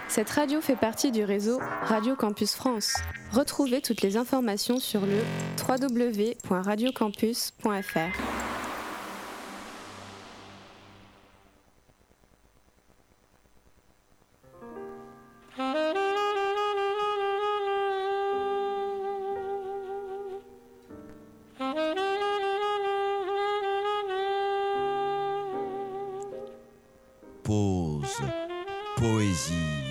Cette radio fait partie du réseau Radio Campus France. Retrouvez toutes les informations sur le www.radiocampus.fr. Pause, poésie.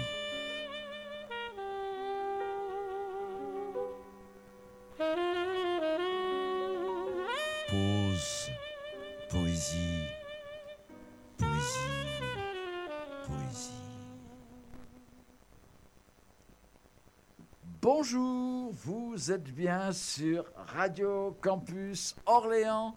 Pause, poésie, poésie, poésie. Bonjour, vous êtes bien sur Radio Campus Orléans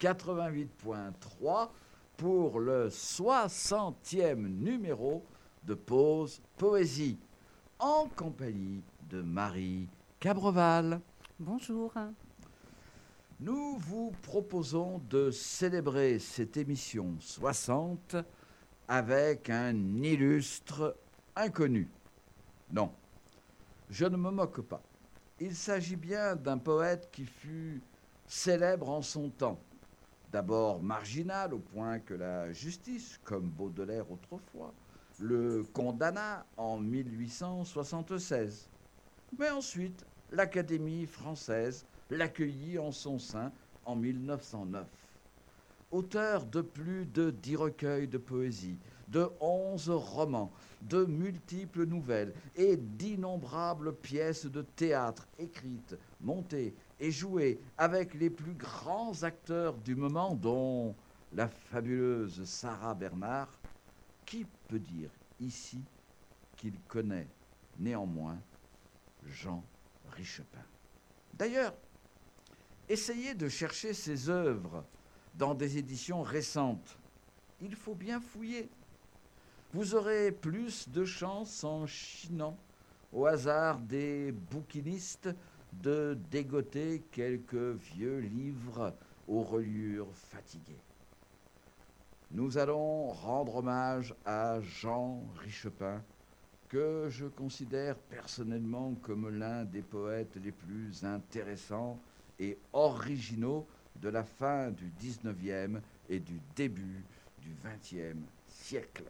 88.3 pour le 60e numéro de Pause Poésie, en compagnie de Marie Cabreval. Bonjour. Nous vous proposons de célébrer cette émission 60 avec un illustre inconnu. Non, je ne me moque pas. Il s'agit bien d'un poète qui fut célèbre en son temps. D'abord marginal au point que la justice, comme Baudelaire autrefois, le condamna en 1876. Mais ensuite, l'Académie française l'accueillit en son sein en 1909. Auteur de plus de 10 recueils de poésie, de 11 romans, de multiples nouvelles et d'innombrables pièces de théâtre écrites, montées et jouées avec les plus grands acteurs du moment, dont la fabuleuse Sarah Bernhardt, qui peut dire ici qu'il connaît néanmoins Jean Richepin. D'ailleurs, essayez de chercher ses œuvres dans des éditions récentes. Il faut bien fouiller. Vous aurez plus de chance en chinant au hasard des bouquinistes de dégoter quelques vieux livres aux reliures fatiguées. Nous allons rendre hommage à Jean Richepin, que je considère personnellement comme l'un des poètes les plus intéressants et originaux de la fin du 19e et du début du 20e siècle.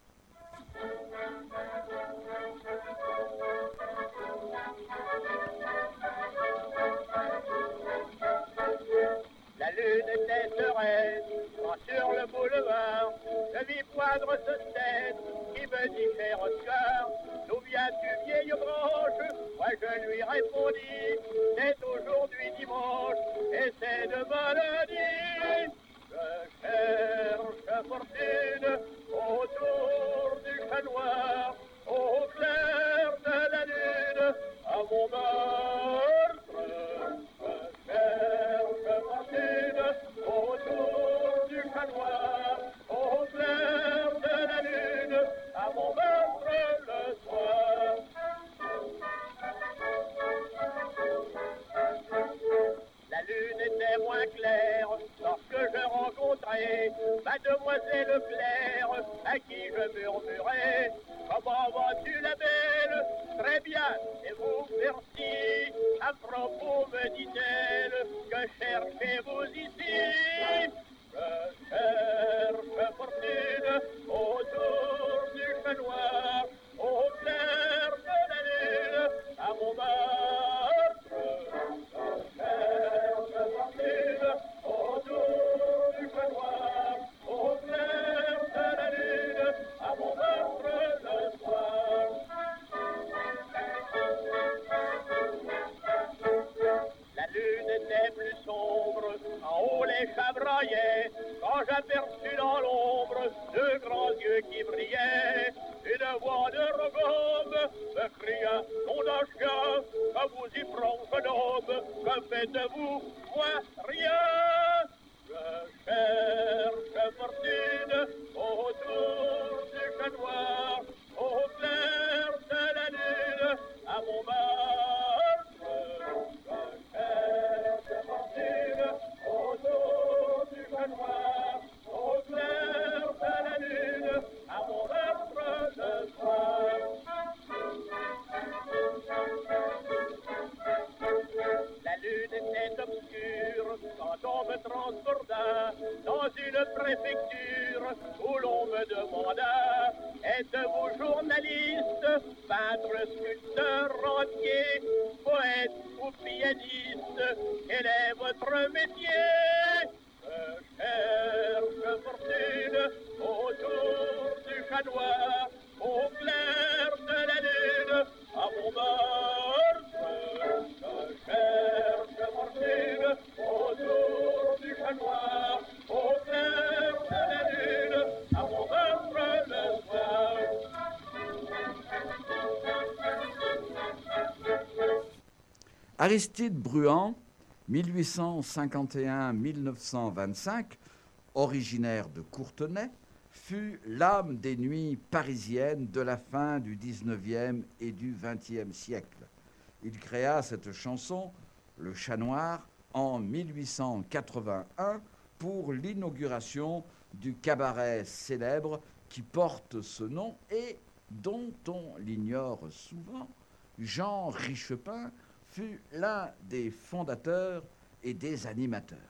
La lune était sereine quand sur le boulevard je vis poindre ce tête qui me dit cher Oscar, d'où viens-tu vieille branche? Moi je lui répondis, c'est aujourd'hui dimanche et c'est demain lundi. Je cherche fortune autour du chat noir, au clair de la lune, à mon meurtre. Je cherche fortune autour du chat noir, au clair de la lune, à mon meurtre le soir. La lune était moins claire lorsque je rencontrai Mademoiselle Claire, à qui je murmurai: comment vas-tu la belle? Très bien, et vous, merci. À propos, me dit-elle, que cherchez-vous ici? Je cherche fortune autour du chat noir, au clair de la lune, à mon meurtre. Je cherche fortune autour du chat noir, au clair de la lune, à mon meurtre le soir. La lune était plus sombre, en haut les chats braillaient, quand j'aperçus dans l'ombre deux grands yeux qui brillaient. Une voix de Rogome me cria: nom d'un chien, que vous y prend, jeune homme, que faites-vous? Moi, rien. Je cherche fortune autour du chat noir, au clair de la lune, à mon meurtre. Je cherche fortune autour du chat noir, au clair de la lune, à mon meurtre le soir. Êtes-vous journaliste, peintre, sculpteur, rentier, poète ou pianiste? Quel est votre métier? Je cherche fortune autour du chat noir, au clair de la lune, à mon bord. Je cherche fortune autour du chat noir, au clair de la lune, à mon bord le soir. Aristide Bruant, 1851-1925, originaire de Courtenay, fut l'âme des nuits parisiennes de la fin du XIXe et du XXe siècle. Il créa cette chanson, Le Chat Noir, en 1881 pour l'inauguration du cabaret célèbre qui porte ce nom et dont on l'ignore souvent. Jean Richepin fut l'un des fondateurs et des animateurs.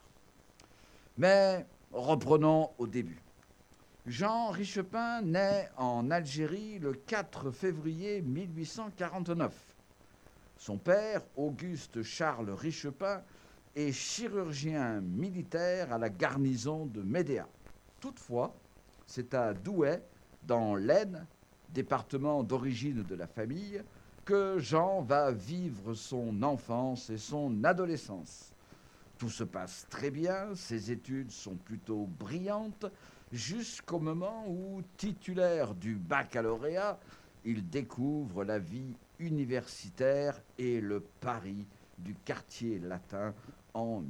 Mais reprenons au début. Jean Richepin naît en Algérie le 4 février 1849. Son père, Auguste Charles Richepin, est chirurgien militaire à la garnison de Médéa. Toutefois, c'est à Douai, dans l'Aisne, département d'origine de la famille, que Jean va vivre son enfance et son adolescence. Tout se passe très bien, ses études sont plutôt brillantes, jusqu'au moment où, titulaire du baccalauréat, il découvre la vie universitaire et le Paris du quartier latin en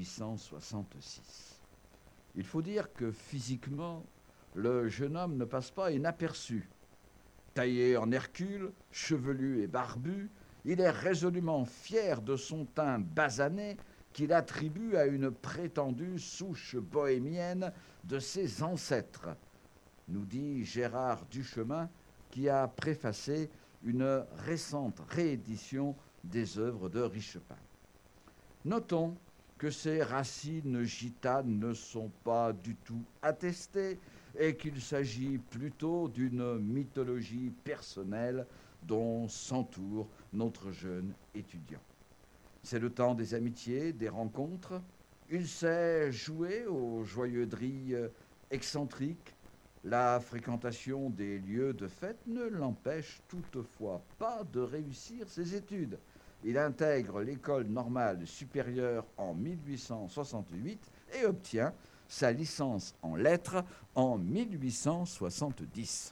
1866. Il faut dire que physiquement, le jeune homme ne passe pas inaperçu. Taillé en Hercule, chevelu et barbu, il est résolument fier de son teint basané qu'il attribue à une prétendue souche bohémienne de ses ancêtres, nous dit Gérard Duchemin, qui a préfacé une récente réédition des œuvres de Richepin. Notons que ces racines gitanes ne sont pas du tout attestées et qu'il s'agit plutôt d'une mythologie personnelle dont s'entoure notre jeune étudiant. C'est le temps des amitiés, des rencontres. Il sait jouer aux joyeuseries excentriques. La fréquentation des lieux de fête ne l'empêche toutefois pas de réussir ses études. Il intègre l'école normale supérieure en 1868 et obtient sa licence en lettres en 1870.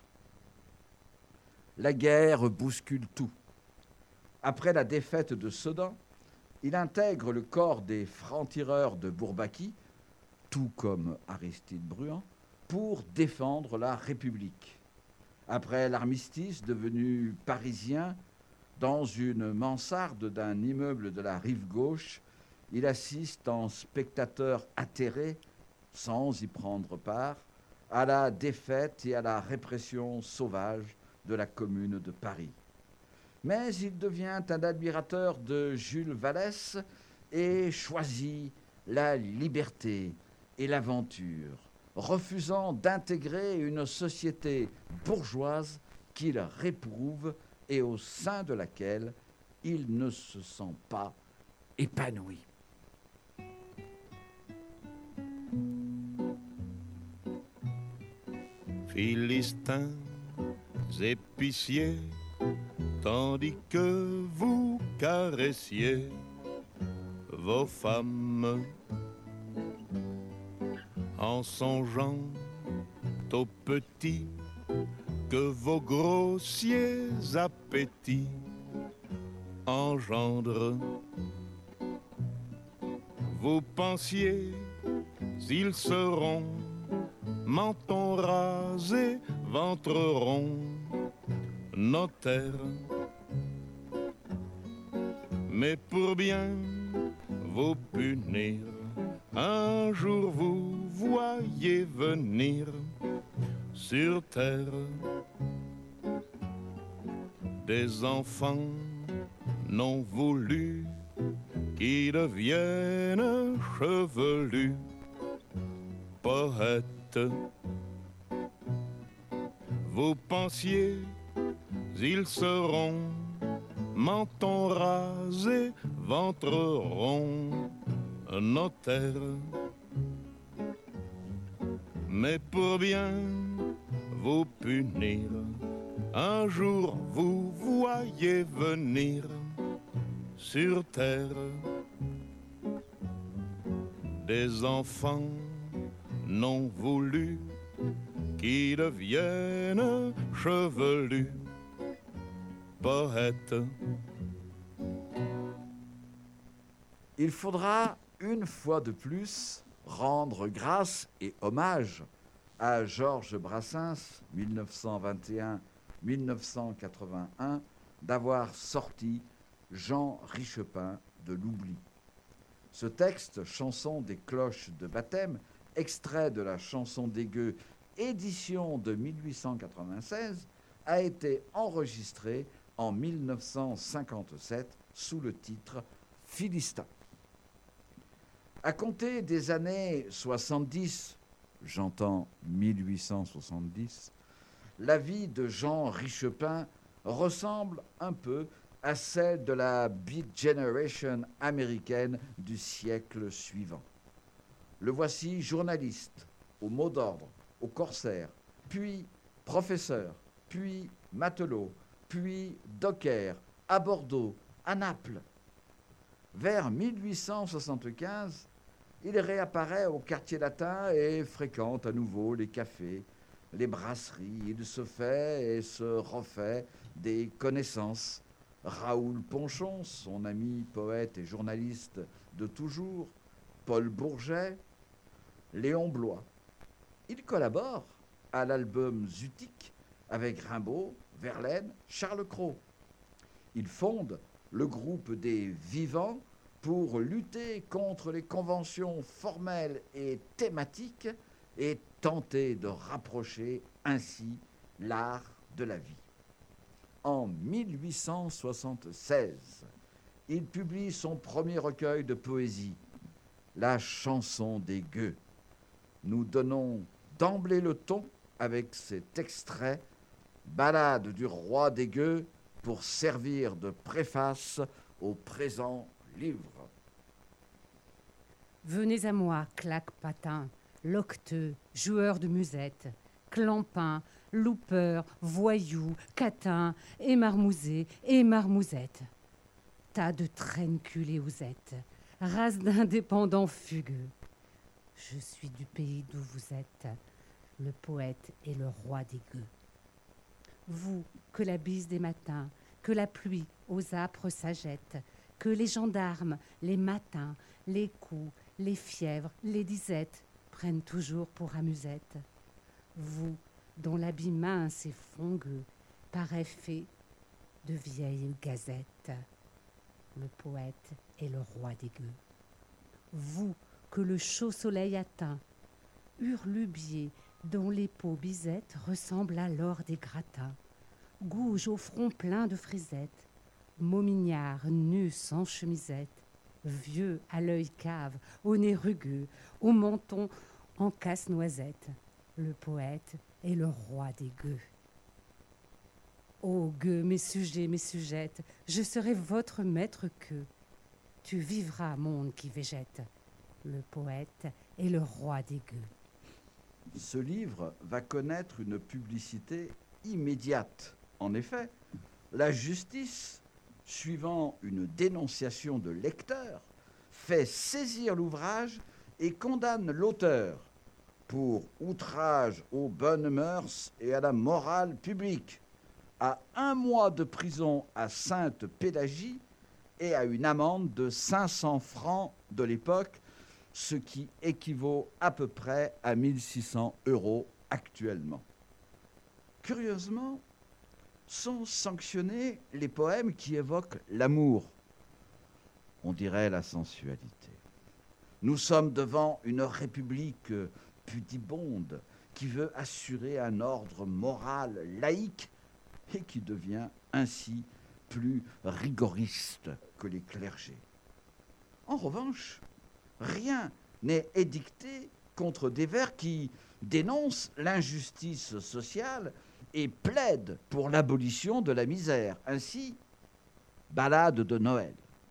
La guerre bouscule tout. Après la défaite de Sedan, il intègre le corps des francs-tireurs de Bourbaki, tout comme Aristide Bruant, pour défendre la République. Après l'armistice, devenu parisien, dans une mansarde d'un immeuble de la rive gauche, il assiste en spectateur atterré, sans y prendre part, à la défaite et à la répression sauvage de la Commune de Paris. Mais il devient un admirateur de Jules Vallès et choisit la liberté et l'aventure, refusant d'intégrer une société bourgeoise qu'il réprouve et au sein de laquelle il ne se sent pas épanoui. Philistins, épiciers, tandis que vous caressiez vos femmes, en songeant aux petits que vos grossiers appétits engendrent. Vous pensiez, ils seront menton rasé, ventre rond, notaire. Mais pour bien vous punir, un jour vous voyez venir sur terre des enfants non voulus qui deviennent chevelus, poètes. vous pensiez, ils seront menton rasé, ventre rond, notaire. Mais pour bien vous punir, un jour vous voyez venir sur terre des enfants non voulus qui deviennent chevelus, poètes. Il faudra une fois de plus rendre grâce et hommage à Georges Brassens, 1921-1981, d'avoir sorti Jean Richepin de l'oubli. Ce texte, chanson des cloches de baptême, extrait de la chanson des gueux, édition de 1896, a été enregistré en 1957 sous le titre Philistin. À compter des années 70, j'entends 1870, la vie de Jean Richepin ressemble un peu à celle de la Beat Generation américaine du siècle suivant. Le voici journaliste, au mot d'ordre, au corsaire, puis professeur, puis matelot, puis docker, à Bordeaux, à Naples. Vers 1875, il réapparaît au quartier latin et fréquente à nouveau les cafés, les brasseries. Il se fait et se refait des connaissances. Raoul Ponchon, son ami poète et journaliste de toujours, Paul Bourget, Léon Bloy. Il collabore à l'album Zutique avec Rimbaud, Verlaine, Charles Cros. Il fonde le groupe des Vivants pour lutter contre les conventions formelles et thématiques et tenter de rapprocher ainsi l'art de la vie. En 1876, il publie son premier recueil de poésie, La chanson des gueux. Nous donnons d'emblée le ton avec cet extrait, Ballade du roi des gueux, pour servir de préface au présent livre. Venez à moi, claque-patin, locteux, joueur de musette, clampin, loupeur, voyou, catin, et marmousé, et marmousette. Tas de traînes culées aux êtes, race d'indépendants fugueux. Je suis du pays d'où vous êtes, le poète et le roi des gueux. Vous, que la bise des matins, que la pluie aux âpres sagette, que les gendarmes, les matins, les coups, les fièvres, les disettes prennent toujours pour amusette. Vous, dont l'habit mince et fongueux paraît fait de vieilles gazettes, le poète est le roi des gueux. Vous, que le chaud soleil atteint, hurlubier dont les peaux bisettes ressemblent à l'or des gratins, gouge au front plein de frisettes, momignard nu sans chemisette, vieux à l'œil cave, au nez rugueux, au menton en casse-noisette, le poète est le roi des gueux. Ô gueux, mes sujets, mes sujettes, je serai votre maître queue. Tu vivras, monde qui végète, le poète est le roi des gueux. Ce livre va connaître une publicité immédiate. En effet, la justice, suivant une dénonciation de lecteur, fait saisir l'ouvrage et condamne l'auteur pour outrage aux bonnes mœurs et à la morale publique, à 1 mois de prison à Sainte-Pélagie et à une amende de 500 francs de l'époque, ce qui équivaut à peu près à 1 600 € actuellement. Curieusement, sont sanctionnés les poèmes qui évoquent l'amour, on dirait la sensualité. Nous sommes devant une république pudibonde qui veut assurer un ordre moral laïque et qui devient ainsi plus rigoriste que les clergés. En revanche, rien n'est édicté contre des vers qui dénoncent l'injustice sociale et plaide pour l'abolition de la misère. Ainsi, ballade de Noël.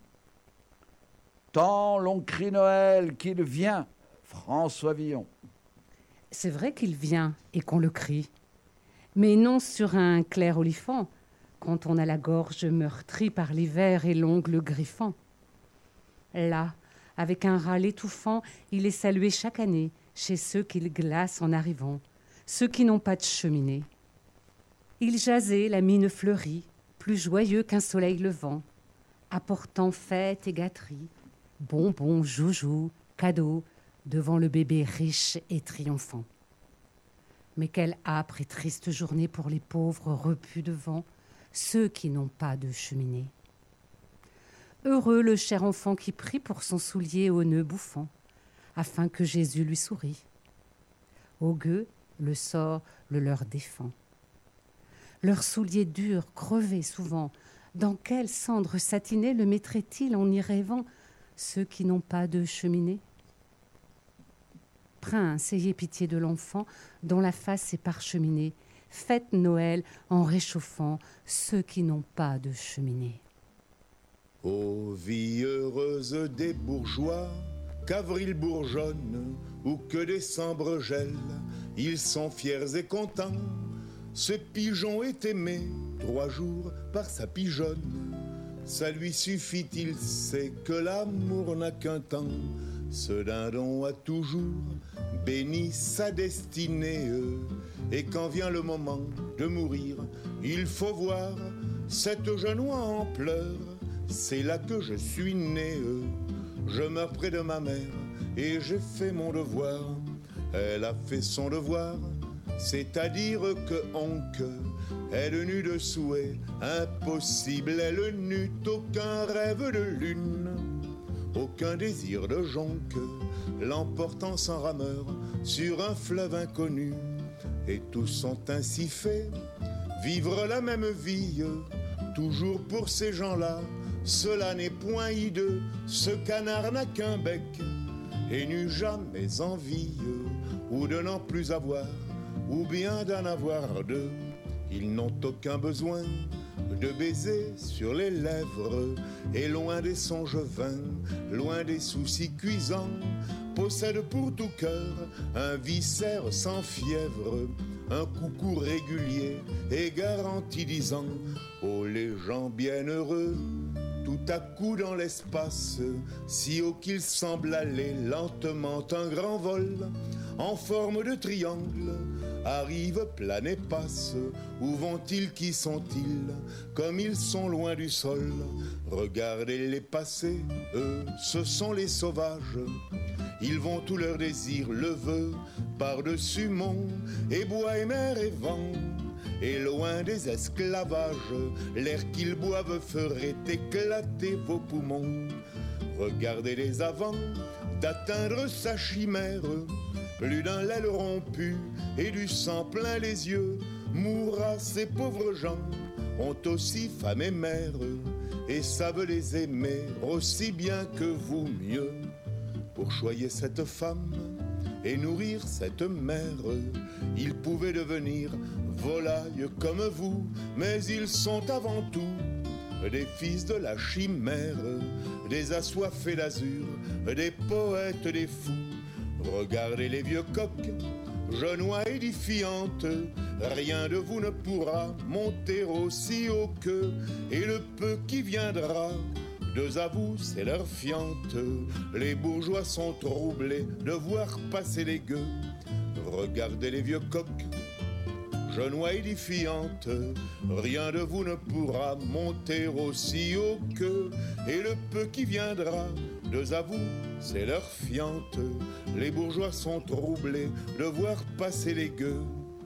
Tant l'on crie Noël qu'il vient, François Villon. C'est vrai qu'il vient et qu'on le crie, mais non sur un clair olifant, quand on a la gorge meurtrie par l'hiver et l'ongle griffant. Là, avec un râle étouffant, il est salué chaque année chez ceux qu'il glace en arrivant, ceux qui n'ont pas de cheminée. Il jasait, la mine fleurie, plus joyeux qu'un soleil levant, apportant fête et gâterie, bonbons, joujoux, cadeaux, devant le bébé riche et triomphant. Mais quelle âpre et triste journée pour les pauvres repus de vent, ceux qui n'ont pas de cheminée. Heureux le cher enfant qui prie pour son soulier au nœud bouffant, afin que Jésus lui sourie. Au gueux, le sort le leur défend. Leurs souliers durs, crevés souvent, dans quelle cendre satinée le mettraient-ils en y rêvant, ceux qui n'ont pas de cheminée? Prince, ayez pitié de l'enfant dont la face est parcheminée. Faites Noël en réchauffant ceux qui n'ont pas de cheminée. Ô vie heureuse des bourgeois, qu'avril bourgeonne ou que décembre gèle, ils sont fiers et contents. Ce pigeon est aimé 3 jours par sa pigeonne. Ça lui suffit, il sait que l'amour n'a qu'un temps. Ce dindon a toujours béni sa destinée. Et quand vient le moment de mourir, il faut voir cette jeune oie en pleurs. C'est là que je suis né. Je meurs près de ma mère et j'ai fait mon devoir. Elle a fait son devoir, c'est-à-dire que Honk, elle n'eut de souhait impossible. Elle n'eut aucun rêve de lune, aucun désir de jonque, l'emportant sans rameur sur un fleuve inconnu. Et tous sont ainsi faits, vivre la même vie, toujours pour ces gens-là. Cela n'est point hideux, ce canard n'a qu'un bec et n'eut jamais envie ou de n'en plus avoir, ou bien d'en avoir deux. Ils n'ont aucun besoin de baiser sur les lèvres, et loin des songes vains, loin des soucis cuisants, possèdent pour tout cœur un viscère sans fièvre, un coucou régulier et garanti disant: oh les gens bienheureux, tout à coup dans l'espace, si haut qu'il semble aller lentement un grand vol, en forme de triangle, arrive, plane et passe. Où vont-ils, qui sont-ils, comme ils sont loin du sol? Regardez-les passer, eux, ce sont les sauvages. Ils vont tout leur désir le veut, par-dessus monts et bois et mer et vent. Et loin des esclavages, l'air qu'ils boivent ferait éclater vos poumons. Regardez-les avant d'atteindre sa chimère. Plus d'un l'aile rompu et du sang plein les yeux. Mourra ces pauvres gens, ont aussi femme et mère, et savent les aimer aussi bien que vous mieux. Pour choyer cette femme et nourrir cette mère, ils pouvaient devenir volailles comme vous, mais ils sont avant tout des fils de la chimère, des assoiffés d'azur, des poètes, des fous. Regardez les vieux coqs, genois édifiantes, rien de vous ne pourra monter aussi haut qu'eux, et le peu qui viendra, deux à vous, c'est leur fiente. Les bourgeois sont troublés de voir passer les gueux. Regardez les vieux coqs, genois édifiantes, rien de vous ne pourra monter aussi haut qu'eux, et le peu qui viendra, deux à vous, c'est leur fiente. Les bourgeois sont troublés de voir passer les gueux.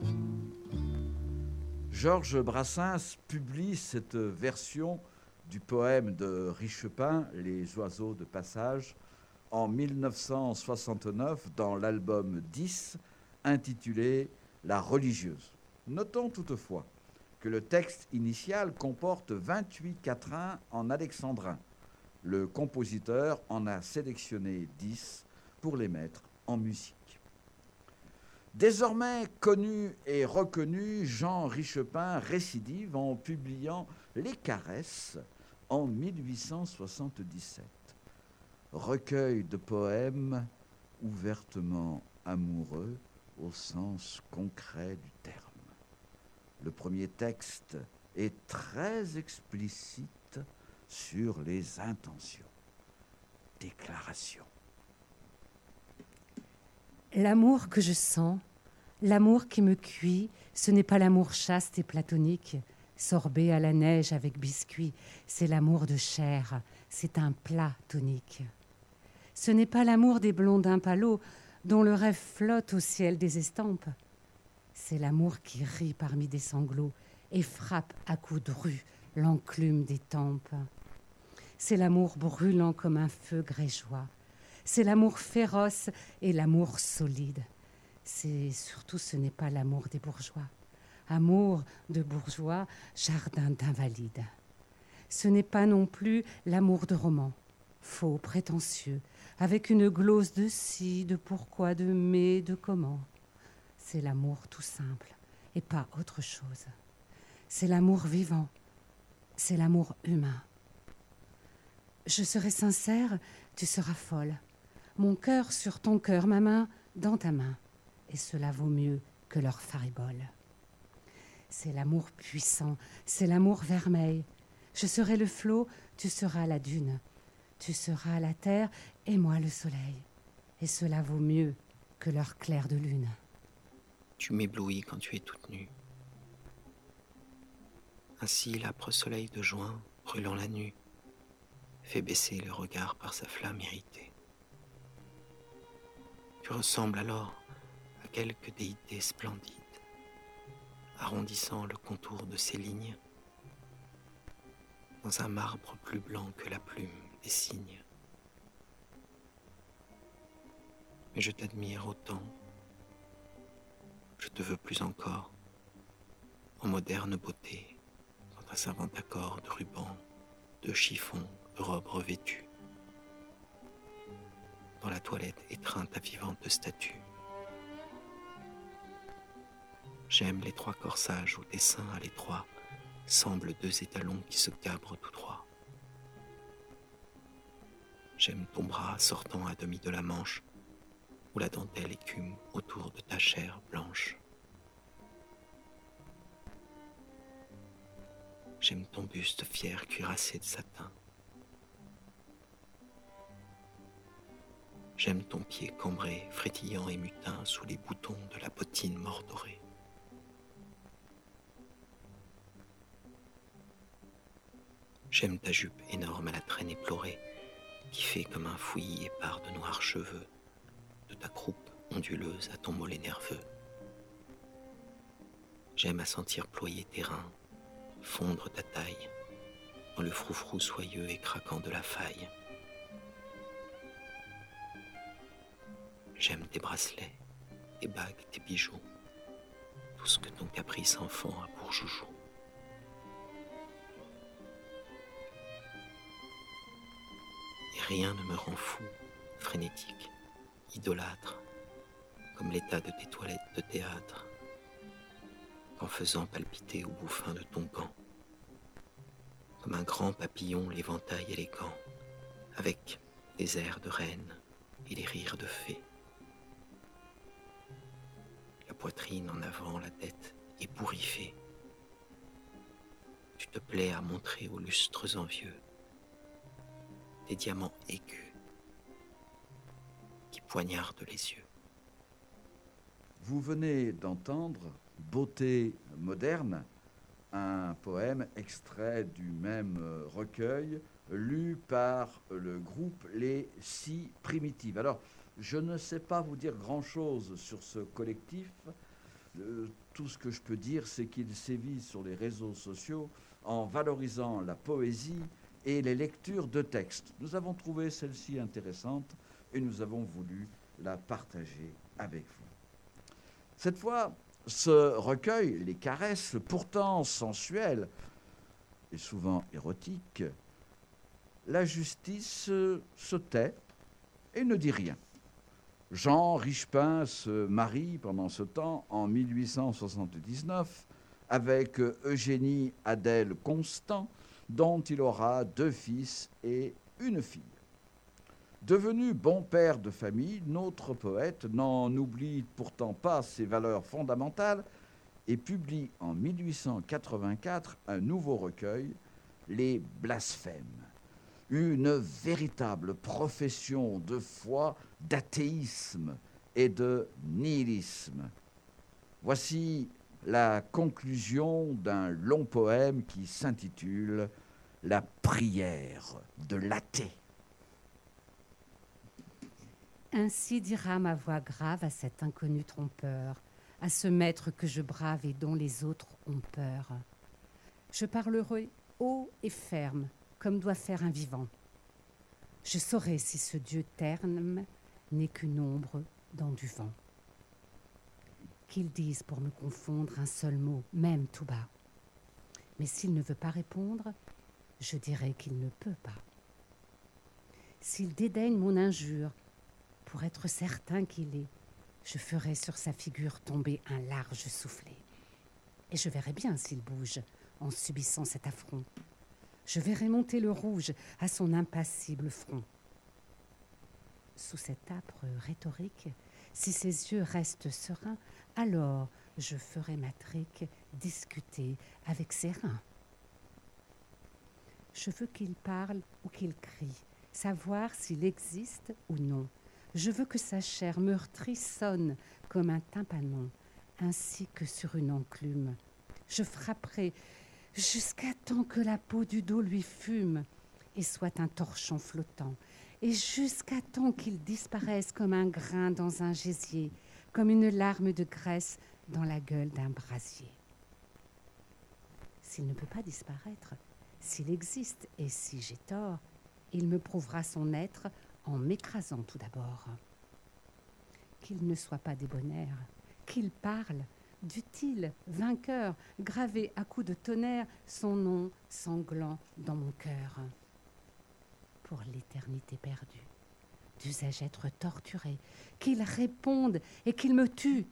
Georges Brassens publie cette version du poème de Richepin, Les oiseaux de passage, en 1969 dans l'album 10, intitulé La religieuse. Notons toutefois que le texte initial comporte 28 quatrains en alexandrin. Le compositeur en a sélectionné 10 pour les mettre en musique. Désormais connu et reconnu, Jean Richepin récidive en publiant Les Caresses en 1877. Recueil de poèmes ouvertement amoureux au sens concret du terme. Le premier texte est très explicite sur les intentions. Déclaration. L'amour que je sens, l'amour qui me cuit, ce n'est pas l'amour chaste et platonique, sorbet à la neige avec biscuit, c'est l'amour de chair, c'est un plat tonique. Ce n'est pas l'amour des blondins palos dont le rêve flotte au ciel des estampes. C'est l'amour qui rit parmi des sanglots et frappe à coups de rue l'enclume des tempes. C'est l'amour brûlant comme un feu grégeois. C'est l'amour féroce et l'amour solide. Surtout, ce n'est pas l'amour des bourgeois. Amour de bourgeois, jardin d'invalides. Ce n'est pas non plus l'amour de roman, faux, prétentieux, avec une glose de si, de pourquoi, de mais, de comment. C'est l'amour tout simple et pas autre chose. C'est l'amour vivant, c'est l'amour humain. Je serai sincère, tu seras folle. Mon cœur sur ton cœur, ma main dans ta main. Et cela vaut mieux que leur faribole. C'est l'amour puissant, c'est l'amour vermeil. Je serai le flot, tu seras la dune. Tu seras la terre et moi le soleil. Et cela vaut mieux que leur clair de lune. Tu m'éblouis quand tu es toute nue. Ainsi l'âpre soleil de juin, brûlant la nue, fait baisser le regard par sa flamme irritée. Tu ressembles alors à quelque déité splendide, arrondissant le contour de ses lignes dans un marbre plus blanc que la plume des cygnes. Mais je t'admire autant, je te veux plus encore, en moderne beauté, dans un savant accord de rubans, de chiffons, de robes revêtues, dans la toilette étreinte à vivante statue. J'aime les trois corsages où tes seins à l'étroit semblent deux étalons qui se cabrent tout droit. J'aime ton bras sortant à demi de la manche, où la dentelle écume autour de ta chair blanche. J'aime ton buste fier cuirassé de satin. J'aime ton pied cambré, frétillant et mutin sous les boutons de la bottine mordorée. J'aime ta jupe énorme à la traîne éplorée, qui fait comme un fouillis épars de noirs cheveux, de ta croupe onduleuse à ton mollet nerveux. J'aime à sentir ployer tes reins, fondre ta taille, dans le froufrou soyeux et craquant de la faille. J'aime tes bracelets, tes bagues, tes bijoux, tout ce que ton caprice enfant a pour joujou. Et rien ne me rend fou, frénétique, idolâtre, comme l'état de tes toilettes de théâtre, qu'en faisant palpiter au bout fin de ton gant, comme un grand papillon l'éventail élégant, avec les airs de reine et les rires de fée. La poitrine en avant, la tête ébouriffée. Tu te plais à montrer aux lustres envieux des diamants aigus qui poignardent les yeux. Vous venez d'entendre Beauté moderne, un poème extrait du même recueil, lu par le groupe Les Six Primitives. Alors, je ne sais pas vous dire grand-chose sur ce collectif. Tout ce que je peux dire, c'est qu'il sévit sur les réseaux sociaux en valorisant la poésie et les lectures de textes. Nous avons trouvé celle-ci intéressante et nous avons voulu la partager avec vous. Cette fois, ce recueil, Les Caresses, pourtant sensuelles et souvent érotiques, la justice se tait et ne dit rien. Jean Richepin se marie pendant ce temps en 1879 avec Eugénie Adèle Constant, dont il aura 2 fils et une fille. Devenu bon père de famille, notre poète n'en oublie pourtant pas ses valeurs fondamentales et publie en 1884 un nouveau recueil, Les Blasphèmes, une véritable profession de foi, d'athéisme et de nihilisme. Voici la conclusion d'un long poème qui s'intitule « La prière de l'athée ». Ainsi dira ma voix grave à cet inconnu trompeur, à ce maître que je brave et dont les autres ont peur. Je parlerai haut et ferme, comme doit faire un vivant. Je saurai si ce Dieu terne n'est qu'une ombre dans du vent. Qu'ils disent pour me confondre un seul mot, même tout bas. Mais s'il ne veut pas répondre, je dirai qu'il ne peut pas. S'il dédaigne mon injure, pour être certain qu'il est, je ferai sur sa figure tomber un large soufflet. Et je verrai bien s'il bouge en subissant cet affront. Je verrai monter le rouge à son impassible front. Sous cette âpre rhétorique, si ses yeux restent sereins, alors je ferai ma trique discuter avec ses reins. Je veux qu'il parle ou qu'il crie, savoir s'il existe ou non. Je veux que sa chair meurtrie sonne comme un tympanon, ainsi que sur une enclume. Je frapperai jusqu'à temps que la peau du dos lui fume et soit un torchon flottant, et jusqu'à temps qu'il disparaisse comme un grain dans un gésier, comme une larme de graisse dans la gueule d'un brasier. S'il ne peut pas disparaître, s'il existe et si j'ai tort, il me prouvera son être en m'écrasant tout d'abord. Qu'il ne soit pas débonnaire, qu'il parle, dût-il, vainqueur, gravé à coups de tonnerre son nom sanglant dans mon cœur. Pour l'éternité perdue, dusais-je être torturé, qu'il réponde et qu'il me tue,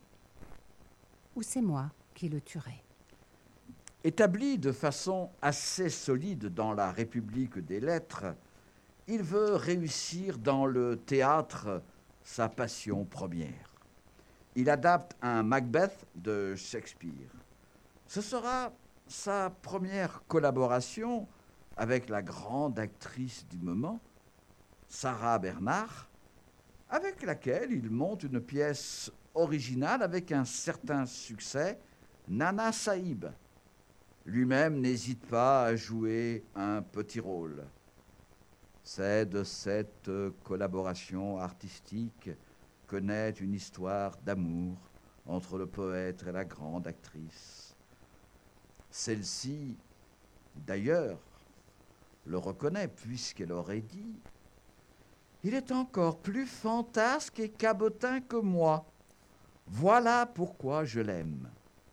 ou c'est moi qui le tuerai. Établi de façon assez solide dans la République des lettres, il veut réussir dans le théâtre sa passion première. Il adapte un Macbeth de Shakespeare. Ce sera sa première collaboration avec la grande actrice du moment, Sarah Bernhardt, avec laquelle il monte une pièce originale avec un certain succès, Nana Sahib. Lui-même n'hésite pas à jouer un petit rôle. C'est de cette collaboration artistique que naît une histoire d'amour entre le poète et la grande actrice. Celle-ci, d'ailleurs, le reconnaît puisqu'elle aurait dit « Il est encore plus fantasque et cabotin que moi. Voilà pourquoi je l'aime. »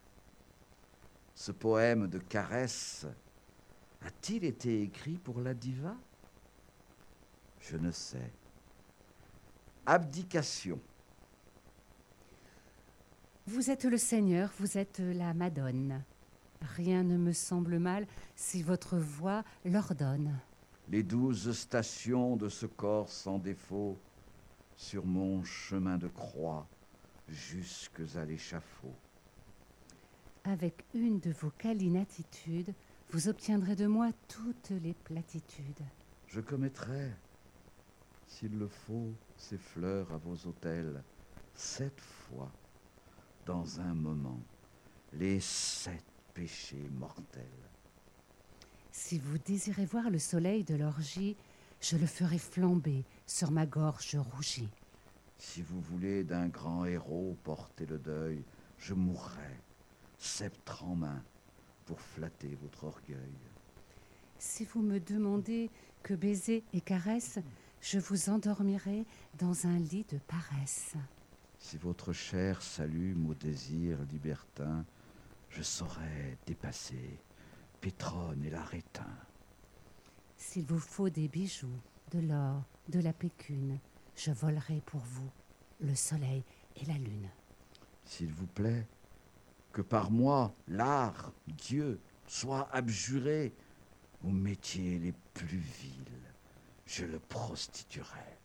Ce poème de caresse a-t-il été écrit pour la diva ? Je ne sais. Abdication. Vous êtes le Seigneur, vous êtes la Madone. Rien ne me semble mal si votre voix l'ordonne. Les 12 stations de ce corps sans défaut, sur mon chemin de croix, jusques à l'échafaud. Avec une de vos câlines attitudes, vous obtiendrez de moi toutes les platitudes. Je commettrai, s'il le faut, ces fleurs à vos autels, 7 fois, dans un moment, les 7 péchés mortels. Si vous désirez voir le soleil de l'orgie, je le ferai flamber sur ma gorge rougie. Si vous voulez d'un grand héros porter le deuil, je mourrai, sceptre en main, pour flatter votre orgueil. Si vous me demandez que baiser et caresse, je vous endormirai dans un lit de paresse. Si votre chair s'allume au désir libertin, je saurai dépasser Pétrone et l'Arétin. S'il vous faut des bijoux, de l'or, de la pécune, je volerai pour vous. le soleil et la lune. S'il vous plaît, que par moi, l'art, Dieu, soit abjuré aux métiers les plus vils. Je le prostituerai.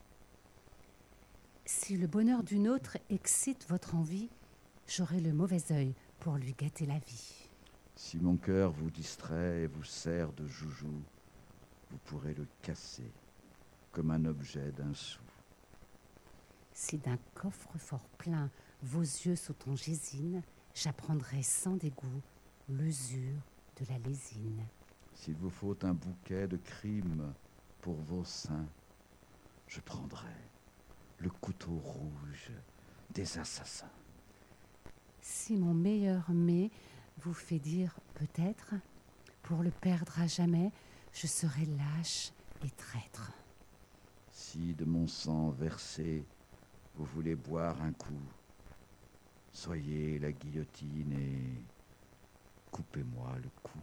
Si le bonheur d'une autre excite votre envie, j'aurai le mauvais œil pour lui gâter la vie. Si mon cœur vous distrait et vous sert de joujou, vous pourrez le casser comme un objet d'un sou. Si d'un coffre-fort plein vos yeux sont en gésine, j'apprendrai sans dégoût l'usure de la lésine. S'il vous faut un bouquet de crimes pour vos seins, je prendrai le couteau rouge des assassins. Si mon meilleur mets vous fait dire peut-être, pour le perdre à jamais, je serai lâche et traître. Si de mon sang versé, vous voulez boire un coup, soyez la guillotine et coupez-moi le cou.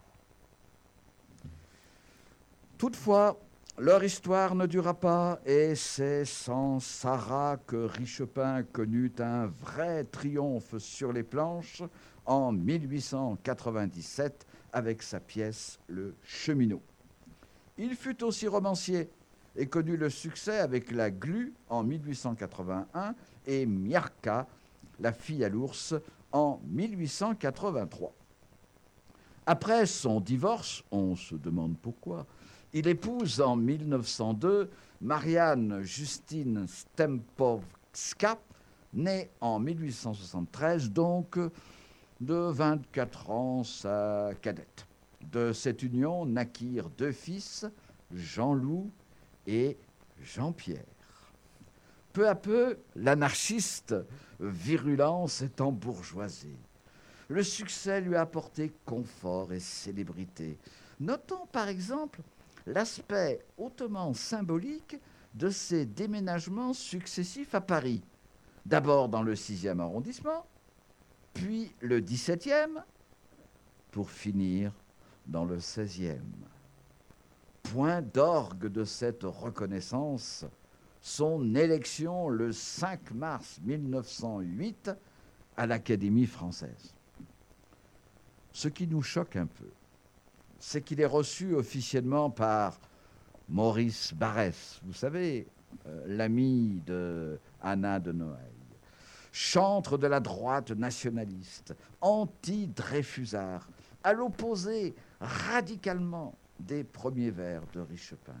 Toutefois, leur histoire ne dura pas et c'est sans Sarah que Richepin connut un vrai triomphe sur les planches en 1897 avec sa pièce Le Cheminot. Il fut aussi romancier et connut le succès avec La Glu en 1881 et Miarca, la fille à l'ours, en 1883. Après son divorce, on se demande pourquoi, il épouse en 1902 Marianne Justine Stempowska, née en 1873, donc de 24 ans sa cadette. De cette union naquirent 2 fils, Jean-Loup et Jean-Pierre. Peu à peu, l'anarchiste virulent s'est embourgeoisé. Le succès lui a apporté confort et célébrité. Notons par exemple l'aspect hautement symbolique de ses déménagements successifs à Paris. D'abord dans le 6e arrondissement, puis le 17e, pour finir dans le 16e. Point d'orgue de cette reconnaissance, son élection le 5 mars 1908 à l'Académie française. Ce qui nous choque un peu, c'est qu'il est reçu officiellement par Maurice Barrès, vous savez, l'ami de Anna de Noailles, chantre de la droite nationaliste, anti-Dreyfusard, à l'opposé radicalement des premiers vers de Richepin.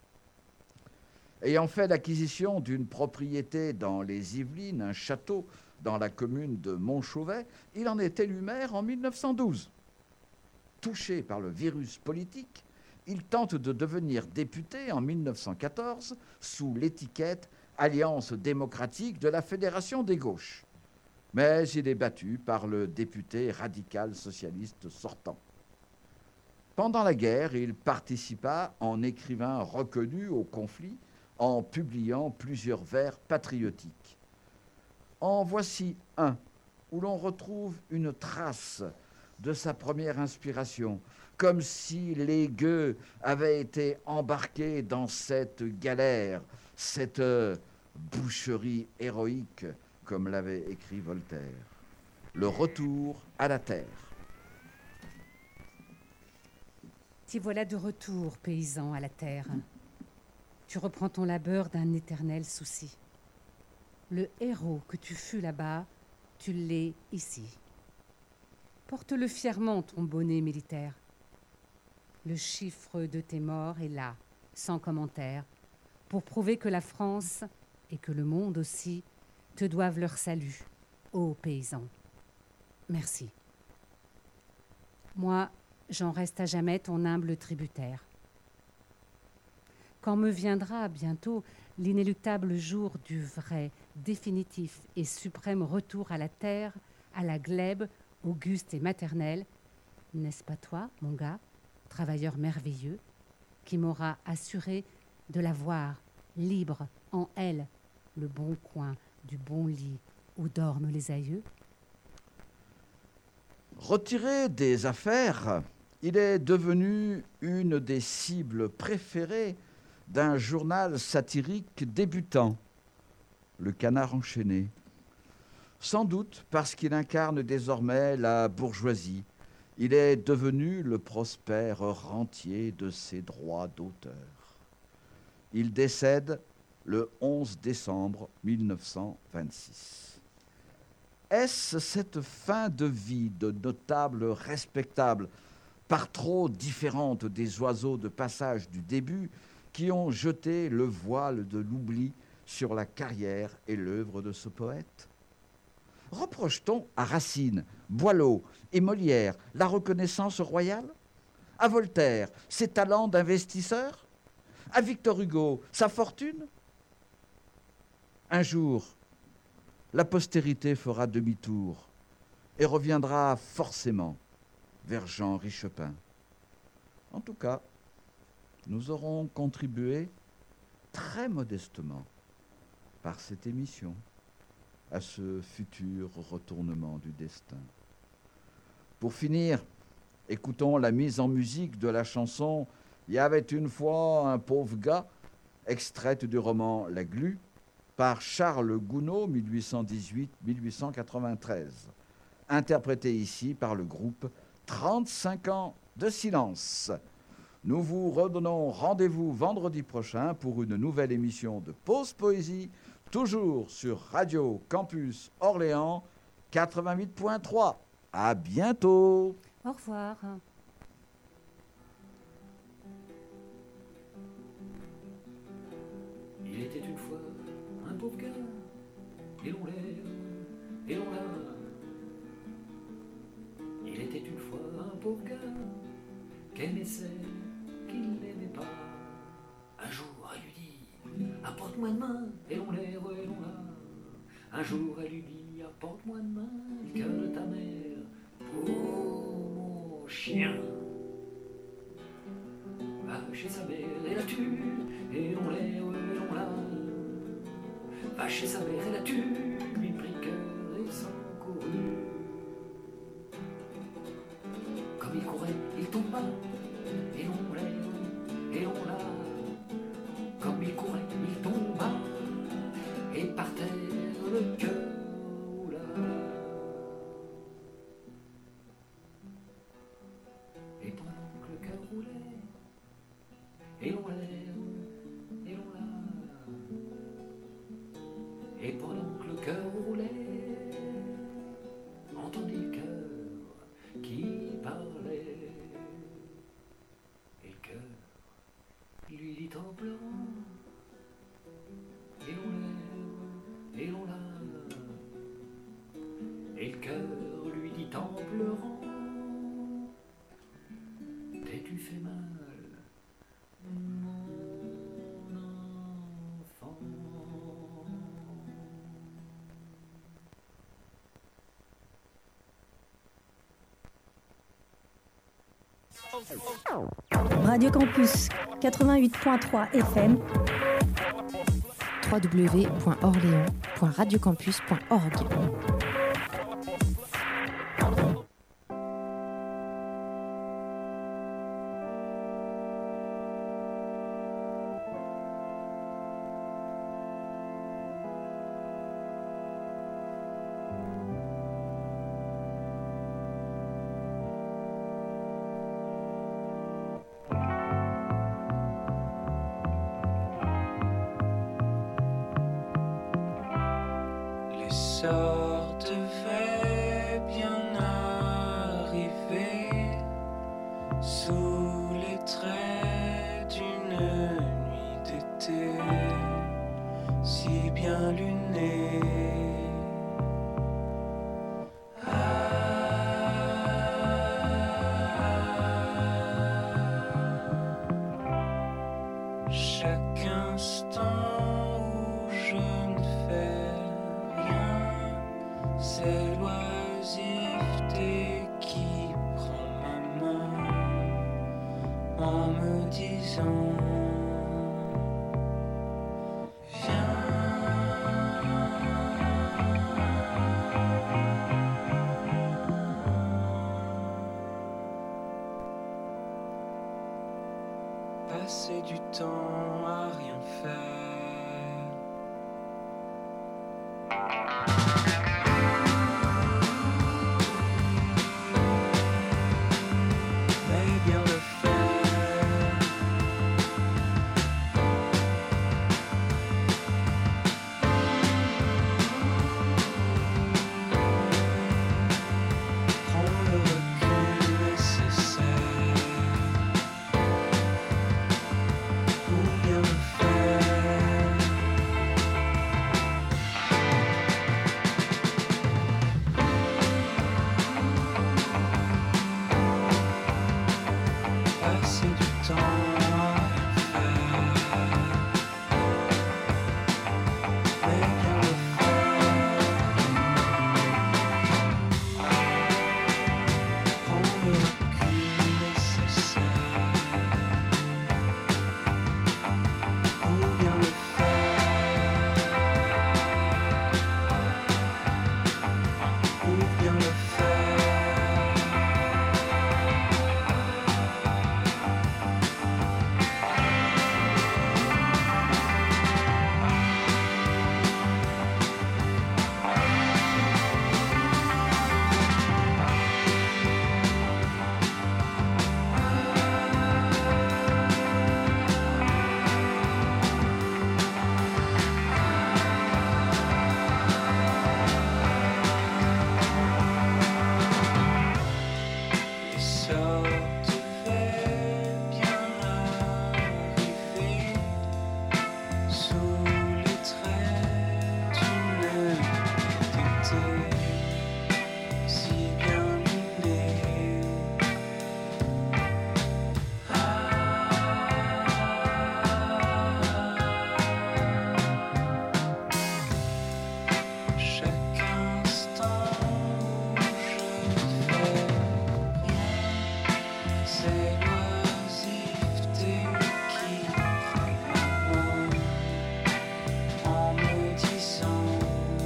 Ayant fait l'acquisition d'une propriété dans les Yvelines, un château dans la commune de Montchauvet, il en est élu maire en 1912. Touché par le virus politique, il tente de devenir député en 1914 sous l'étiquette Alliance démocratique de la Fédération des gauches. Mais il est battu par le député radical socialiste sortant. Pendant la guerre, il participa en écrivain reconnu au conflit en publiant plusieurs vers patriotiques. En voici un où l'on retrouve une trace de sa première inspiration, comme si les gueux avaient été embarqués dans cette galère, cette boucherie héroïque, comme l'avait écrit Voltaire. Le retour à la terre. T'y voilà de retour, paysan, à la terre. Tu reprends ton labeur d'un éternel souci. Le héros que tu fus là-bas, tu l'es ici. Porte-le fièrement, ton bonnet militaire. Le chiffre de tes morts est là, sans commentaire, pour prouver que la France, et que le monde aussi, te doivent leur salut, ô paysans. Merci. Moi, j'en reste à jamais ton humble tributaire. Quand me viendra bientôt l'inéluctable jour du vrai, définitif et suprême retour à la terre, à la glèbe, auguste et maternelle, n'est-ce pas toi, mon gars, travailleur merveilleux, qui m'aura assuré de la voir libre en elle, le bon coin du bon lit où dorment les aïeux? Retiré des affaires, il est devenu une des cibles préférées d'un journal satirique débutant, le canard enchaîné. Sans doute parce qu'il incarne désormais la bourgeoisie. Il est devenu le prospère rentier de ses droits d'auteur. Il décède le 11 décembre 1926. Est-ce cette fin de vie de notable respectable, par trop différente des oiseaux de passage du début, qui ont jeté le voile de l'oubli sur la carrière et l'œuvre de ce poète ? Reproche-t-on à Racine, Boileau et Molière la reconnaissance royale ? À Voltaire, ses talents d'investisseur ? À Victor Hugo, sa fortune ? Un jour, la postérité fera demi-tour et reviendra forcément vers Jean Richepin. En tout cas, nous aurons contribué très modestement par cette émission à ce futur retournement du destin. Pour finir, écoutons la mise en musique de la chanson « Il y avait une fois un pauvre gars », extraite du roman La Glu, par Charles Gounod, 1818-1893, interprétée ici par le groupe 35 ans de silence. Nous vous redonnons rendez-vous vendredi prochain pour une nouvelle émission de Pause Poésie, toujours sur Radio Campus Orléans 88.3. À bientôt. Au revoir. Il était une fois un pauvre gars, et l'on l'aime, et l'on l'a. Il était une fois un pauvre gars, qu'elle essaie, qu'il n'aimait pas. Un jour, elle lui dit, apporte-moi une main, et l'on l'air, et l'on l'a. Un jour, elle lui dit, apporte-moi une main, le cœur de ta mère, pour mon chien. Va chez sa mère et la tue, et l'on l'air, et l'on l'a. Va chez sa mère et la tue, lui prit cœur et s'en courut. Comme il courait, il tomba, et l'on l'air, et l'on l'a. Comme il courait, il tomba, et par terre le cœur roula. Et pendant que le cœur roulait, et l'on l'air, et l'on l'a. Et pendant que le cœur roulait, entendit le cœur qui parlait. Et le cœur lui dit en pleurant, et l'on l'aime, et l'on l'a. Et le cœur lui dit en pleurant, t'es-tu fait mal, mon enfant? Radio Campus 88.3 FM www.orléans.radiocampus.org. L'essor devait bien arriver sous les traits d'une nuit d'été si bien lunée. Chaque instant où je ne fais rien, c'est l'oisiveté qui prend ma main en me disant passer du temps à rien faire, passer du temps à faire. Mais bien le faire, prendre le recul nécessaire pour bien le faire, pour bien le faire. Les sorts devaient bien arriver sous les traits d'une d'été si bien lunée. Chaque instant où je ne fais c'est l'oisiveté qui prend ma main en me disant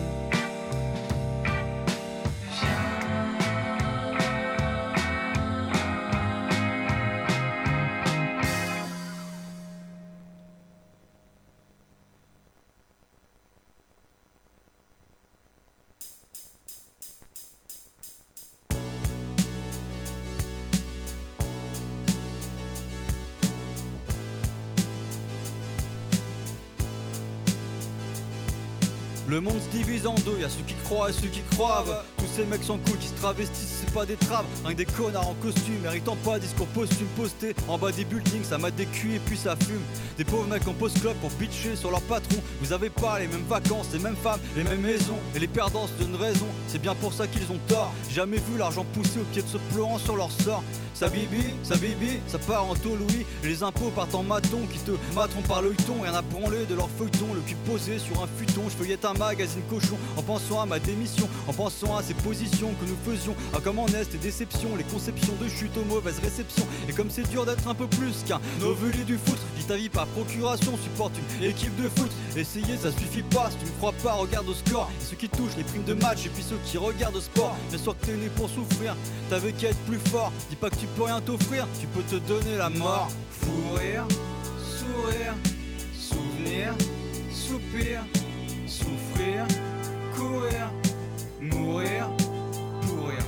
Le monde se divise en deux, y'a ceux qui croient et ceux qui croivent. Tous ces mecs sont cool qui se travestissent, c'est pas des traves. Rien que des connards en costume, méritant pas discours posthume posté en bas des buildings, ça mate des culs et puis ça fume. Des pauvres mecs en post-club pour bitcher sur leur patron. Vous avez pas les mêmes vacances, les mêmes femmes, les mêmes maisons. Et les perdants se donnent raison, c'est bien pour ça qu'ils ont tort. Jamais vu l'argent pousser au pied de ceux pleurant sur leur sort. Ça bibi, ça part en taux-louis. Les impôts partent en maton qui te materont par l'œilleton. Rien à branler de leur feuilleton, le cul posé sur un futon. Je feuillette un magazine cochon en pensant à ma démission, en pensant à ces positions que nous faisions, à comment naissent les déceptions, les conceptions de chute aux mauvaises réceptions. Et comme c'est dur d'être un peu plus qu'un ovulé du foot, vis ta vie par procuration, supporte une équipe de foot. Essayer ça suffit pas, si tu ne crois pas regarde au score. Et ceux qui touchent les primes de match et puis ceux qui regardent au sport. Bien sûr que t'es né pour souffrir, t'avais qu'à être plus fort. Dis pas que tu peux rien t'offrir, tu peux te donner la mort. Fou rire, sourire, souvenir, soupir, souffrir, courir, mourir, pourrir.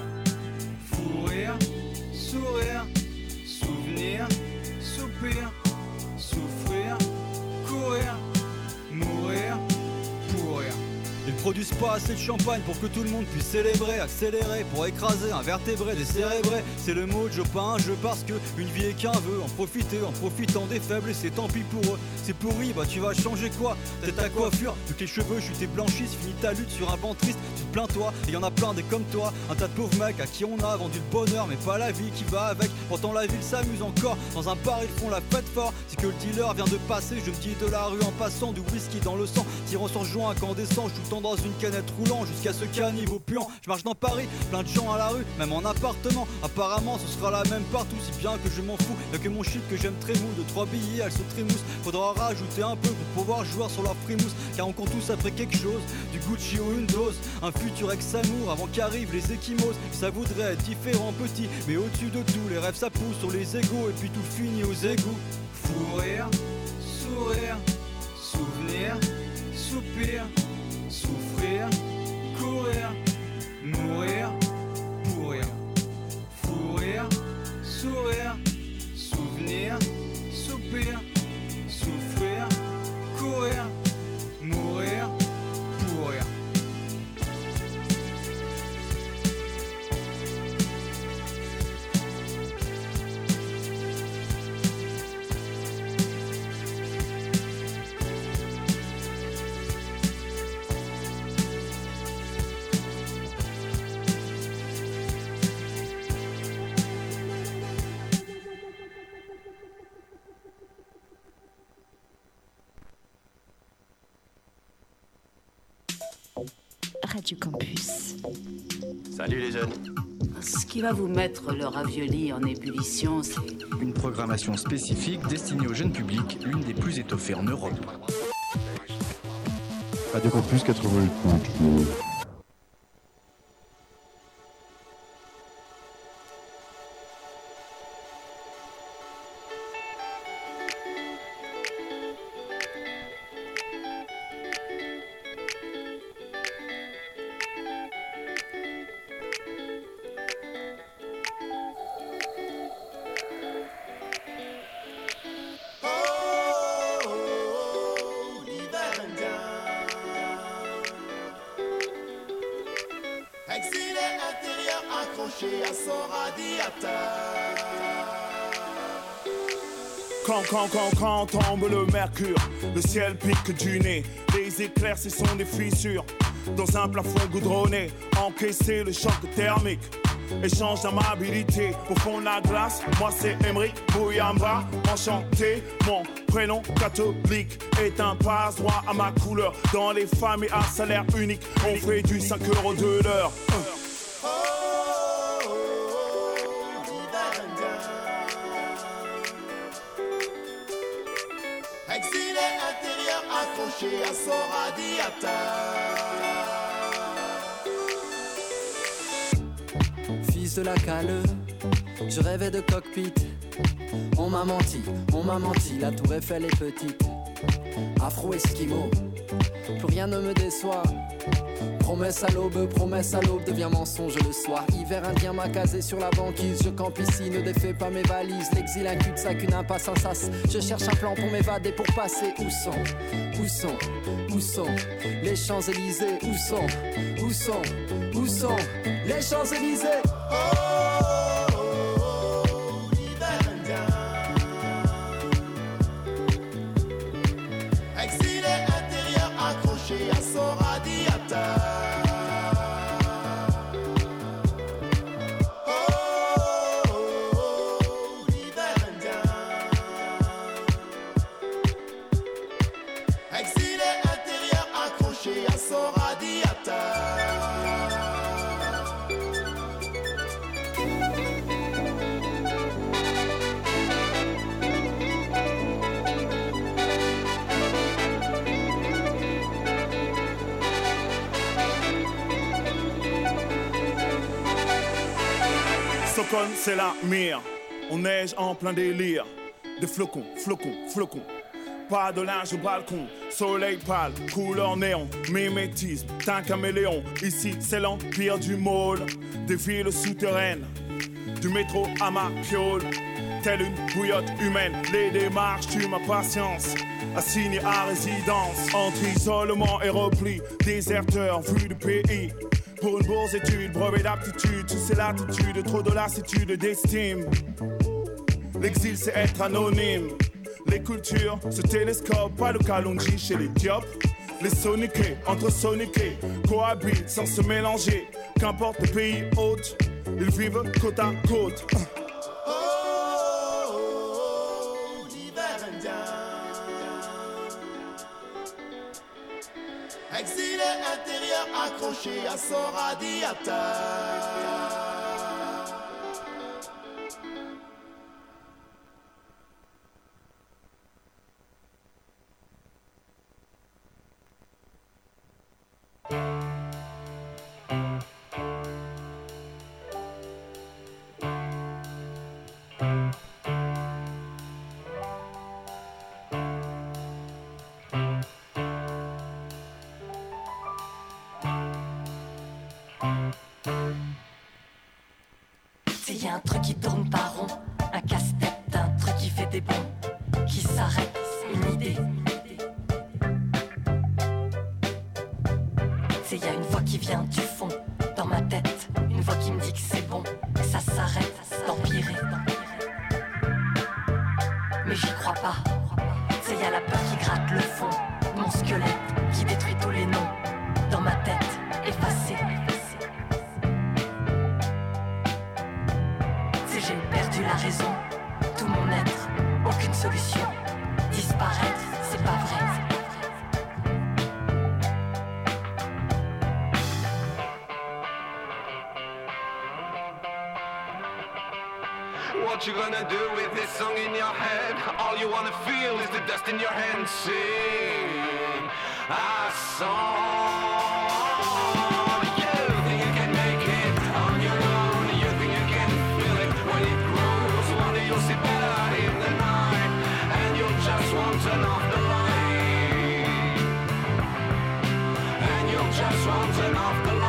Fou rire, sourire, souvenir, soupir, souffrir, courir, mourir, pourrir. Ils produisent pas assez de champagne pour que tout le monde puisse célébrer, accélérer pour écraser un vertébré décérébré. C'est le mot de Jopin, un jeu parce que une vie est qu'un vœu. En profiter, en profitant des faibles et c'est tant pis pour eux. C'est pourri, bah tu vas changer quoi? Peut-être ta coiffure, vu que les cheveux chutés blanchissent. Finis ta lutte sur un banc triste, tu te plains toi. Et y en a plein des comme toi, un tas de pauvres mecs à qui on a vendu le bonheur mais pas la vie qui va avec. Pourtant la ville s'amuse encore, dans un bar ils font la fête fort. C'est que le dealer vient de passer, je me dis de la rue en passant. Du whisky dans le sang, tirant sur joint incandescent. Je tout dans une canette roulant jusqu'à ce qu'à niveau puant. Je marche dans Paris, plein de gens à la rue, même en appartement. Apparemment ce sera la même partout, si bien que je m'en fous. Y'a que mon shit que j'aime très mou, de 3 billets elle se trémousse. Faudra rajouter un peu pour pouvoir jouer sur leur frimousse. Car on compte tous après quelque chose, du Gucci ou une dose. Un futur ex-amour avant qu'arrivent les échymoses. Ça voudrait être différent petit, mais au-dessus de tout les rêves ça pousse sur les égos. Et puis tout finit aux égouts. Fou rire, sourire, souvenir, soupir, souffrir, courir, mourir, pourrir. Fou rire, sourire, souvenir, soupir, souffrir, courir, mourir, pourrir. Radio Campus. Salut les jeunes. Ce qui va vous mettre le ravioli en ébullition, c'est... Une programmation spécifique destinée au jeune public, l'une des plus étoffées en Europe. Radio Campus 88.3. Quand tombe le mercure, le ciel pique du nez. Les éclairs, ce sont des fissures dans un plafond goudronné. Encaisser le choc thermique, échange d'amabilité au fond de la glace. Moi c'est Emric Bouyamba, enchanté. Mon prénom catholique est un passe-droit à ma couleur. Dans les familles à salaire unique, on fait du 5 € de l'heure. À son radiateur. Fils de la Cale, je rêvais de cockpit. On m'a menti, la tour Eiffel est petite. Afro-esquimau, plus rien ne me déçoit. Promesse à l'aube devient mensonge le soir. Hiver indien m'a casé sur la banquise. Je campe ici, ne défais pas mes valises. L'exil, un cul-de-sac, une impasse, un sas. Je cherche un plan pour m'évader, pour passer. Où sont les Champs-Élysées? Où sont les Champs-Élysées? Hiver indien. Exilé intérieur accroché à son radiateur. Stockholm, c'est la mire. On neige en plein délire. Des flocons. Pas de linge au balcon. Soleil pâle, couleur néon. Mimétisme, d'un caméléon. Ici, c'est l'empire du môle. Des villes souterraines. Du métro à ma piole. Telle une bouillotte humaine. Les démarches tuent ma patience. Assigné à résidence. Entre isolement et repli. Déserteur, vue du pays. Pour une bourse étude, brevet d'aptitude, sous ces latitudes, trop de lassitude d'estime. L'exil c'est être anonyme. Les cultures se télescopent, pas le Kalonji chez les Diop. Les soniqués, entre soniqués, cohabitent sans se mélanger. Qu'importe le pays hôte, ils vivent côte à côte. Exilé intérieur accroché à son radiateur. Y a un truc qui tourne pas rond, un casse-tête, un truc qui fait des bonds, qui s'arrête, une idée. C'est y a une voix qui vient du fond, dans ma tête, une voix qui me dit que c'est bon, que ça s'arrête, d'empirer. Mais j'y crois pas, c'est y a la peur qui gratte le fond, mon squelette qui détruit tous les noms, dans ma tête, effacée. J'ai perdu la raison, tout mon être, aucune solution. Disparaître, c'est pas vrai. What you gonna do with this song in your head? All you wanna feel is the dust in your hands. Sing a song. You think you can make it on your own. You think you can feel it when it grows. One day you'll see better in the night, and you'll just want to turn off the light. And you'll just want to turn off the light.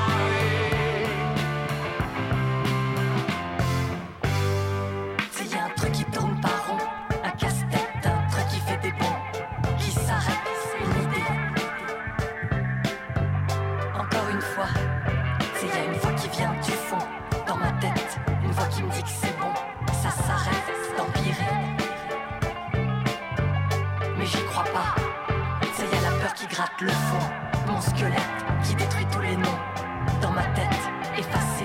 Le fond, mon squelette qui détruit tous les noms dans ma tête effacée.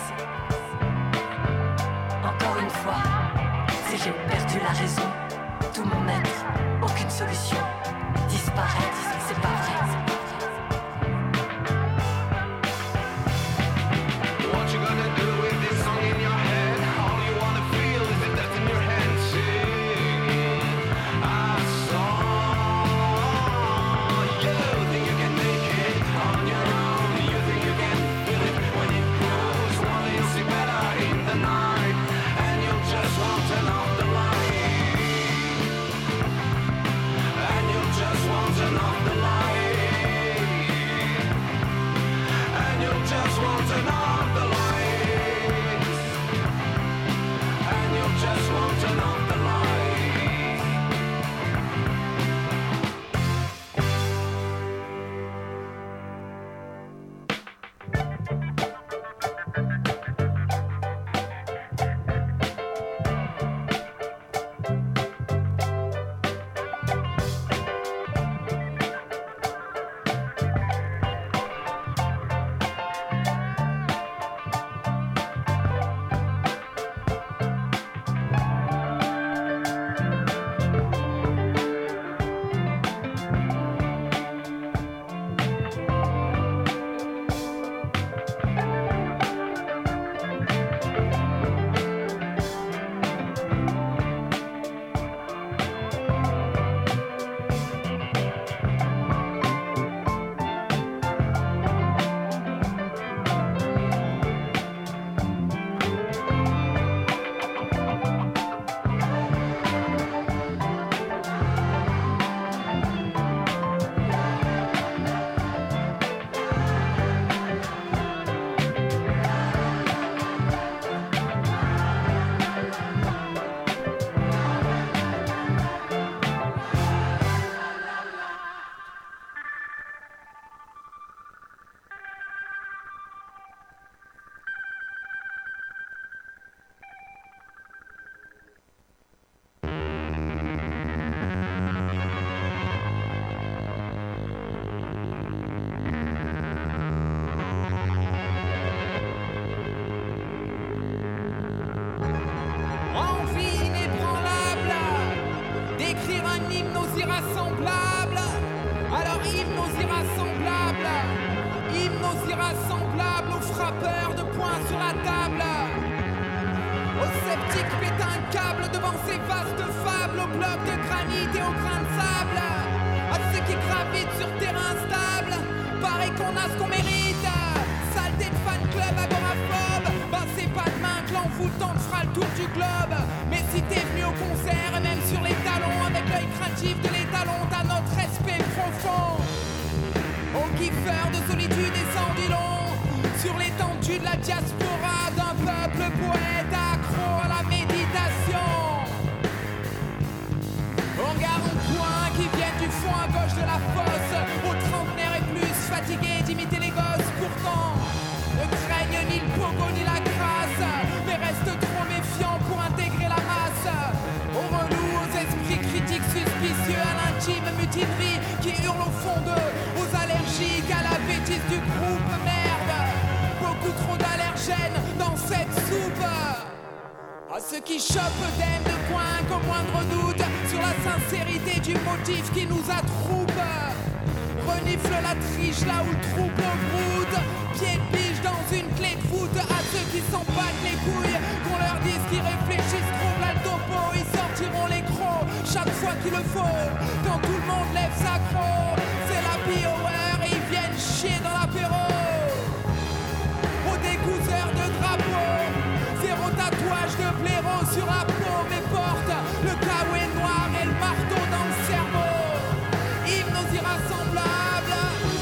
Encore une fois, si j'ai perdu la raison, tout mon être, aucune solution, disparaît, c'est pas vrai. What you gonna do with this song in your head? All you wanna feel is the dust in your hands. Sing a song. Qui hurle au fond d'eux, aux allergiques, à la bêtise du groupe, merde. Beaucoup trop d'allergènes dans cette soupe. À ceux qui chopent d'aime de coin qu'au moindre doute sur la sincérité du motif qui nous attroupe. Renifle la triche là où le troupeau broute. Pied de biche dans une clé de voûte. À ceux qui s'en battent les couilles, qu'on leur dise qu'ils réfléchissent trop chaque fois qu'il le faut. Quand tout le monde lève sa croix, c'est la hour et ils viennent chier dans l'apéro. Aux dégoûteurs de drapeaux, zéro tatouage de blaireau sur la peau, mais porte le kawaii noir et le marteau dans le cerveau. Hymne aux irrassemblables,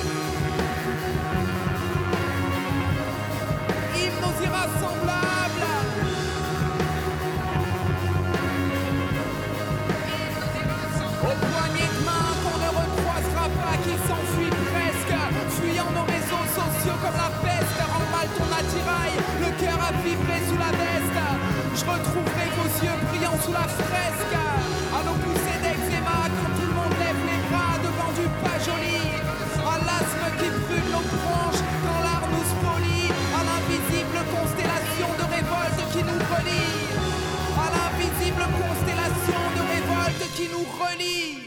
hymne aux irrassemblables. Aux poignées de main qu'on ne recroisera pas, qui s'enfuit presque, fuyant nos réseaux sociaux comme la peste. Rends mal ton attirail, le cœur a vibré sous la veste. Je retrouverai vos yeux brillants sous la fresque. À nos poussées d'eczéma, quand tout le monde lève les bras devant du pas joli. À l'asthme qui brûle nos bronches, quand l'art nous spolie. À l'invisible constellation de révolte qui nous relie. À l'invisible constellation de révolte qui nous relie.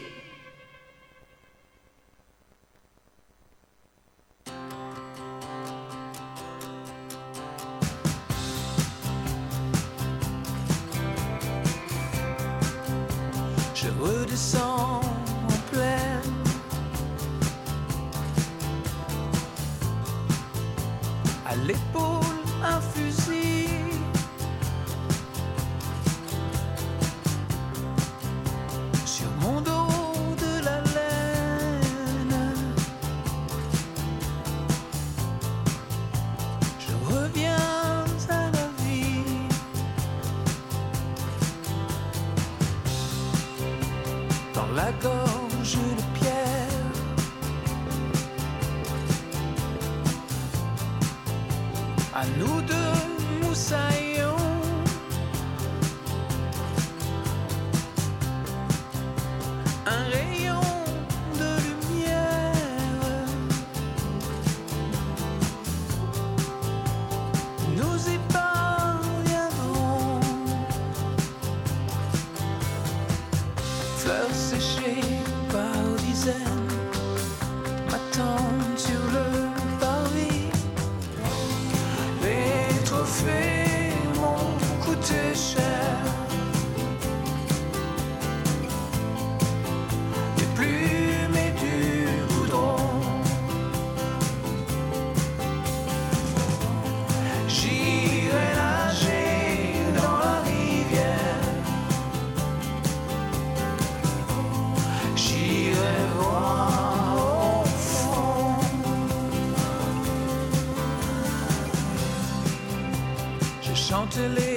Je redescends en plaine. À l'épaule un fusil. Sur mon dos de la laine. Je reviens à la vie. Dans la gorge de pierre, à nous deux moussaillons. Un rayon de lumière, nous épargnerons. Fleurs séchées par dizaines m'attendent sur le parvis. Les trophées m'ont coûté cher. Des plumes et du goudron. J'irai nager dans la rivière. J'irai voir au fond. Je chante les